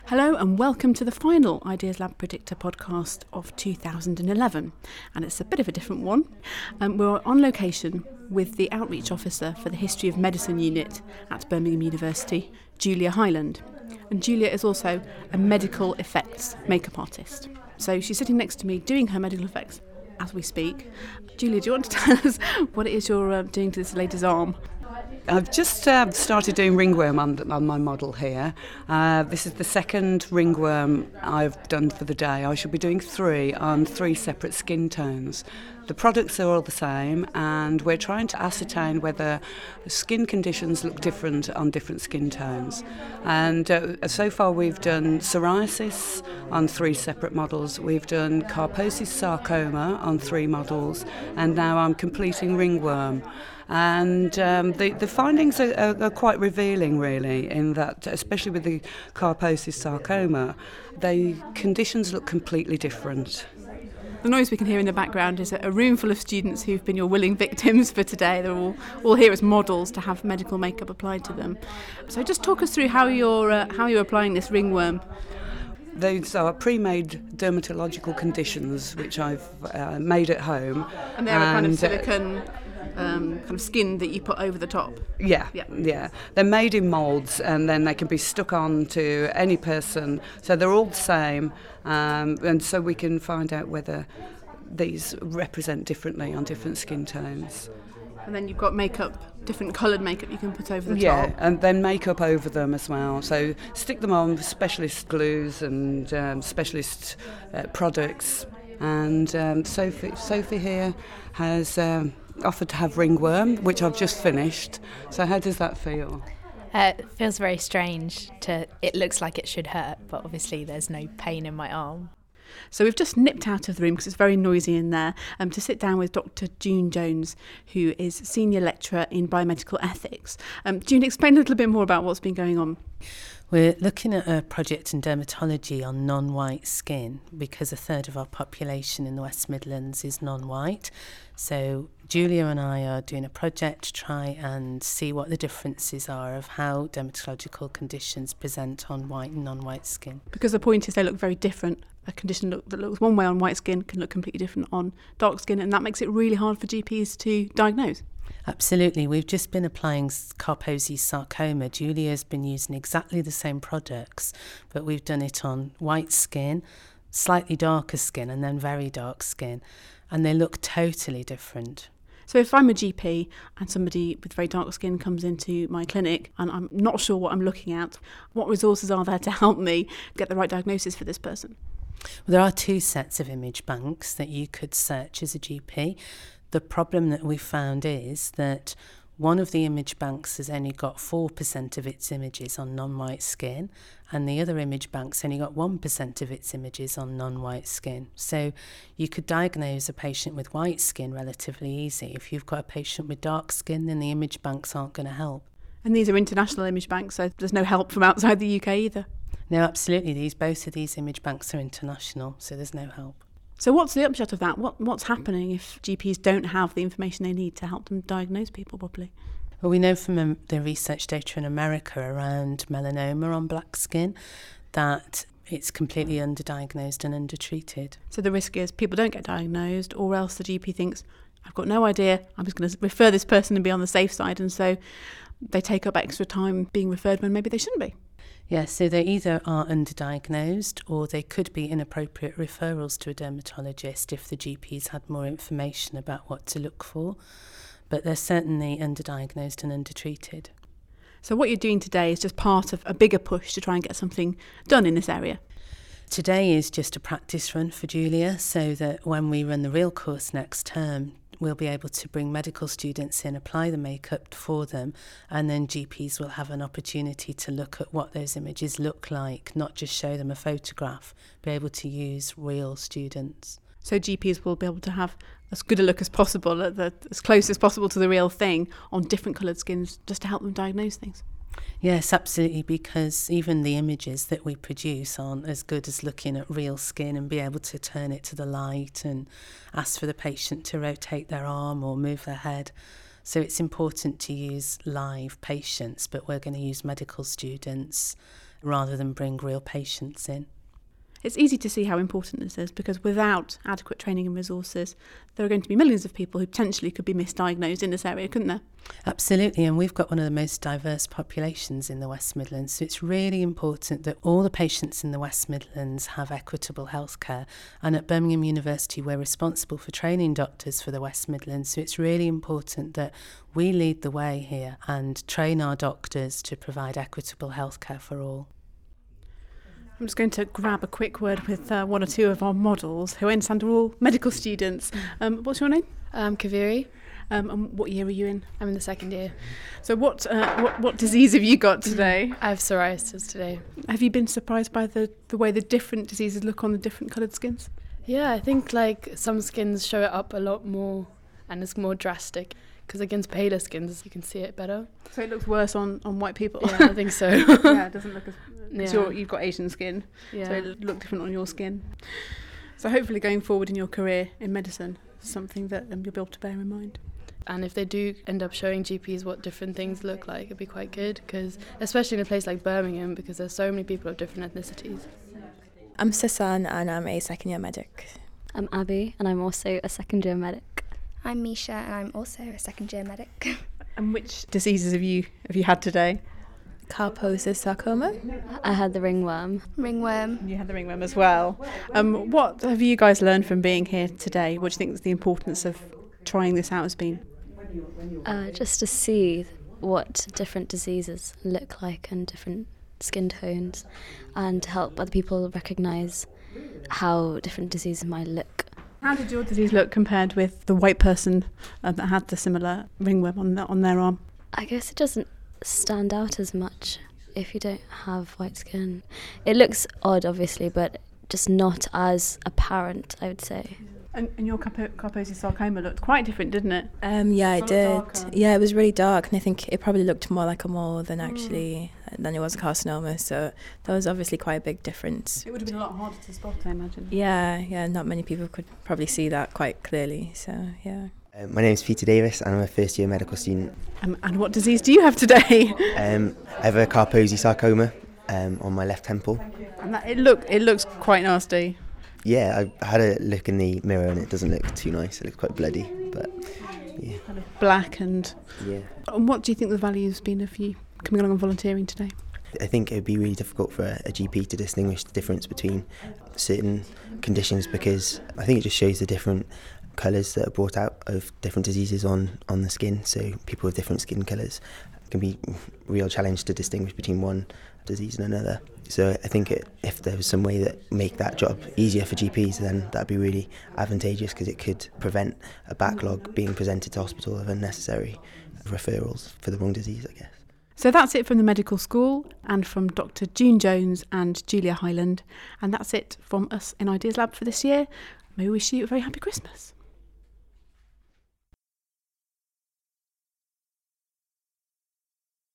Hello and welcome to the final Ideas Lab Predictor podcast of 2011, and it's a bit of a different one. We're on location with the Outreach Officer for the History of Medicine Unit at Birmingham University, Julia Hyland. And Julia is also a medical effects makeup artist. So she's sitting next to me doing her medical effects as we speak. Julia, do you want to tell us what it is you're doing to this lady's arm? I've just started doing ringworm on my model here. This is the second ringworm I've done for the day. I should be doing 3 on 3 separate skin tones. The products are all the same, and we're trying to ascertain whether skin conditions look different on different skin tones. And so far we've done psoriasis on 3 separate models, we've done Kaposi's sarcoma on 3 models, and now I'm completing ringworm. And the findings are quite revealing, really, in that, especially with the Kaposi's sarcoma, the conditions look completely different. The noise we can hear in the background is a room full of students who've been your willing victims for today. They're all here as models to have medical makeup applied to them. So just talk us through how you're applying this ringworm. Those are pre-made dermatological conditions which I've made at home. And they're a kind of silicone kind of skin that you put over the top. Yeah. They're made in moulds, and then they can be stuck on to any person. So they're all the same, and so we can find out whether these represent differently on different skin tones. And then you've got makeup, different coloured makeup you can put over the top. Yeah, and then makeup over them as well. So stick them on with specialist glues and specialist products. And Sophie here has offered to have ringworm, which I've just finished. So how does that feel? It feels very strange. It looks like it should hurt, but obviously there's no pain in my arm. So we've just nipped out of the room because it's very noisy in there to sit down with Dr. June Jones, who is Senior Lecturer in Biomedical Ethics. June, explain a little bit more about what's been going on. We're looking at a project in dermatology on non-white skin because a third of our population in the West Midlands is non-white. So Julia and I are doing a project to try and see what the differences are of how dermatological conditions present on white and non-white skin. Because the point is they look very different. A condition that looks one way on white skin can look completely different on dark skin, and that makes it really hard for GPs to diagnose. Absolutely. We've just been applying Kaposi's sarcoma. Julia's been using exactly the same products, but we've done it on white skin, slightly darker skin, and then very dark skin. And they look totally different. So if I'm a GP and somebody with very dark skin comes into my clinic and I'm not sure what I'm looking at, what resources are there to help me get the right diagnosis for this person? Well, there are 2 sets of image banks that you could search as a GP. The problem that we found is that one of the image banks has only got 4% of its images on non-white skin, and the other image bank's only got 1% of its images on non-white skin. So you could diagnose a patient with white skin relatively easy. If you've got a patient with dark skin, then the image banks aren't going to help. And these are international image banks, so there's no help from outside the UK either? No, absolutely. Both of these image banks are international, so there's no help. So what's the upshot of that? What's happening if GPs don't have the information they need to help them diagnose people properly? Well, we know from the research data in America around melanoma on black skin that it's completely underdiagnosed and undertreated. So the risk is people don't get diagnosed, or else the GP thinks, I've got no idea, I'm just going to refer this person and be on the safe side, and so they take up extra time being referred when maybe they shouldn't be. Yes, so they either are underdiagnosed or they could be inappropriate referrals to a dermatologist if the GPs had more information about what to look for. But they're certainly underdiagnosed and undertreated. So what you're doing today is just part of a bigger push to try and get something done in this area. Today is just a practice run for Julia, so that when we run the real course next term, we'll be able to bring medical students in, apply the makeup for them, and then GPs will have an opportunity to look at what those images look like, not just show them a photograph, be able to use real students. So GPs will be able to have as good a look as possible, as close as possible to the real thing on different coloured skins, just to help them diagnose things. Yes, absolutely, because even the images that we produce aren't as good as looking at real skin and be able to turn it to the light and ask for the patient to rotate their arm or move their head. So it's important to use live patients, but we're going to use medical students rather than bring real patients in. It's easy to see how important this is, because without adequate training and resources, there are going to be millions of people who potentially could be misdiagnosed in this area, couldn't there? Absolutely, and we've got one of the most diverse populations in the West Midlands, so it's really important that all the patients in the West Midlands have equitable healthcare. And at Birmingham University, we're responsible for training doctors for the West Midlands, so it's really important that we lead the way here and train our doctors to provide equitable healthcare for all. I'm just going to grab a quick word with one or two of our models, who I understand are all medical students. What's your name? Kaviri. And what year are you in? I'm in the second year. So what disease have you got today? I have psoriasis today. Have you been surprised by the way the different diseases look on the different coloured skins? Yeah, I think like some skins show it up a lot more and it's more drastic, because against paler skins you can see it better. So it looks worse on white people? Yeah, I think so. Yeah, it doesn't look as... Because Yeah. you've got Asian skin, Yeah. so it look different on your skin. So hopefully going forward in your career in medicine is something that you'll be able to bear in mind. And if they do end up showing GPs what different things look like, it'd be quite good, because especially in a place like Birmingham, because there's so many people of different ethnicities. I'm Sasan and I'm a second year medic. I'm Abby and I'm also a second year medic. I'm Misha and I'm also a second year medic. And which diseases have you had today? Kaposis sarcoma. I had the ringworm. Ringworm. You had the ringworm as well. What have you guys learned from being here today? What do you think is the importance of trying this out has been? Just to see what different diseases look like and different skin tones, and to help other people recognise how different diseases might look. How did your disease look compared with the white person that had the similar ringworm on their arm? I guess it doesn't stand out as much if you don't have white skin. It looks odd, obviously, but just not as apparent, I would say. And your Kaposi sarcoma looked quite different, didn't it? Yeah, it did. Darker. Yeah, it was really dark, and I think it probably looked more like a mole than it was a carcinoma. So that was obviously quite a big difference. It would have been a lot harder to spot, I imagine. Yeah, not many people could probably see that quite clearly. So yeah. My name is Peter Davis and I'm a first year medical student. And what disease do you have today? I have a Kaposi sarcoma on my left temple. And it looks quite nasty. Yeah, I had a look in the mirror and it doesn't look too nice. It looks quite bloody, but yeah. Kind of black and... Yeah. And what do you think the value has been of you coming along and volunteering today? I think it would be really difficult for a GP to distinguish the difference between certain conditions, because I think it just shows the different colours that are brought out of different diseases on the skin. So people with different skin colours, it can be a real challenge to distinguish between one disease and another. So I think if there was some way that make that job easier for GPs, then that'd be really advantageous, because it could prevent a backlog being presented to hospital of unnecessary referrals for the wrong disease, I guess. So that's it from the medical school and from Dr. June Jones and Julia Hyland. And that's it from us in Ideas Lab for this year. May we wish you a very happy Christmas.